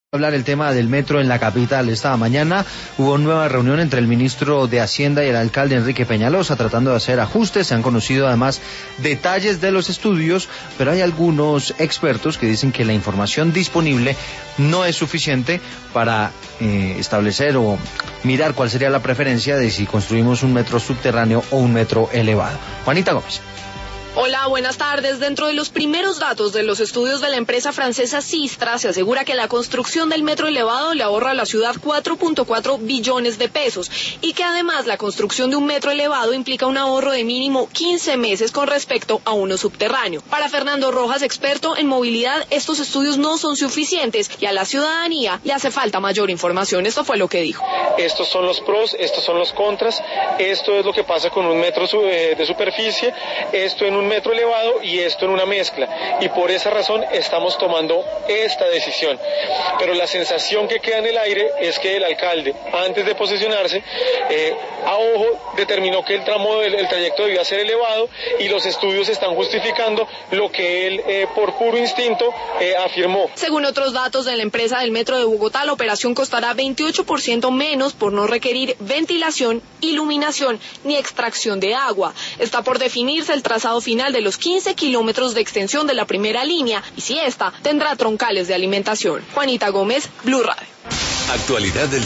Hablar el tema del metro en la capital. Esta mañana hubo nueva reunión entre el ministro de Hacienda y el alcalde Enrique Peñalosa tratando de hacer ajustes. Se han conocido además detalles de los estudios, pero hay algunos expertos que dicen que la información disponible no es suficiente para establecer o mirar cuál sería la preferencia de si construimos un metro subterráneo o un metro elevado. Juanita Gómez. Hola, buenas tardes. Dentro de los primeros datos de los estudios de la empresa francesa Systra, se asegura que la construcción del metro elevado le ahorra a la ciudad 4.4 billones de pesos y que además la construcción de un metro elevado implica un ahorro de mínimo 15 meses con respecto a uno subterráneo. Para Fernando Rojas, experto en movilidad, estos estudios no son suficientes y a la ciudadanía le hace falta mayor información. Esto fue lo que dijo. Estos son los pros, estos son los contras, esto es lo que pasa con un metro de superficie, esto en un metro elevado y esto en una mezcla, y por esa razón estamos tomando esta decisión. Pero la sensación que queda en el aire es que el alcalde, antes de posesionarse, a ojo determinó que el trayecto debía ser elevado, y los estudios están justificando lo que él por puro instinto afirmó. Según otros datos de la empresa del Metro de Bogotá, la operación costará 28% menos por no requerir ventilación, iluminación ni extracción de agua. Está por definirse el trazado final de los 15 kilómetros de extensión de la primera línea y si esta tendrá troncales de alimentación. Juanita Gómez, Blue Radio. Actualidad del